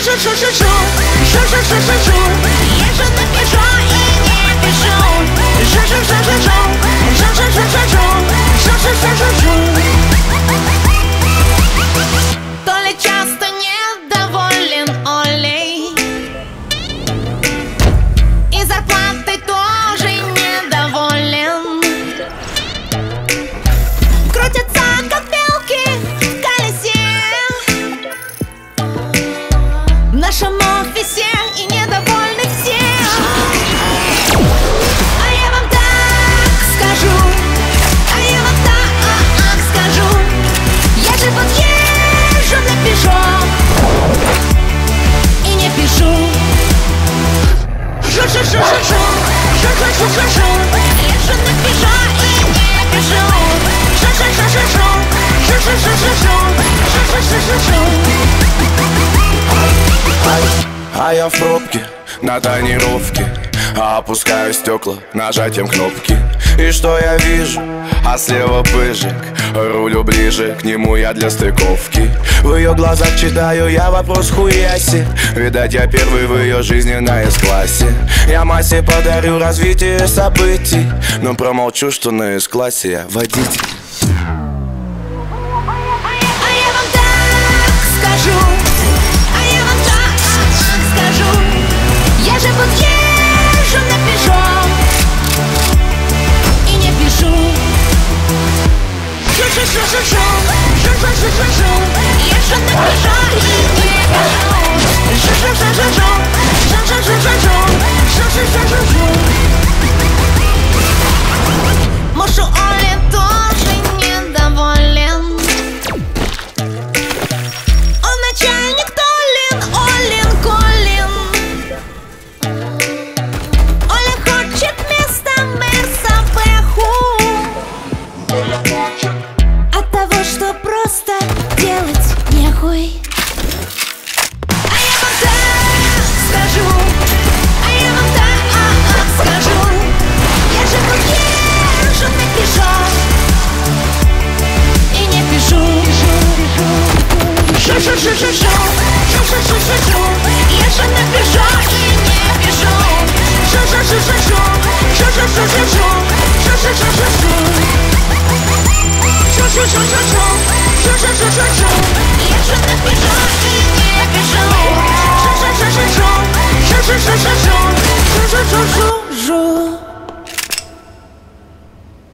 То ли часто недоволен Олей, и зарплатой тоже недоволен. Крутятся как белки в колесе в нашем офисе, и недовольны все. А я вам так скажу, а я вам так скажу. Я же вот езжу на Peugeot и не пишу. Езжу на Peugeot и не пишу. А я в пробке на тонировке, опускаю стекла нажатием кнопки. И что я вижу? А слева пыжик, рулю ближе к нему я для стыковки. В ее глазах читаю я вопрос хуяси. Видать, я первый в ее жизни на С-классе. Я массе подарю развитие событий, но промолчу, что на С-классе я водитель. Я же вот езжу на Peugeot и не пишу. Езжу на Peugeot и не пишу. Муж у Оли тоже недоволен. Он начальник Толин, Олин, Колин. Оля хочет вместо Мерса Бэху, от того, что просто делать нехуй. А я вам так скажу, а я вам так скажу. Я же вот езжу на Peugeot и не пишу. Езжу на Peugeot и не пишу. Езжу на Peugeot и не пишу.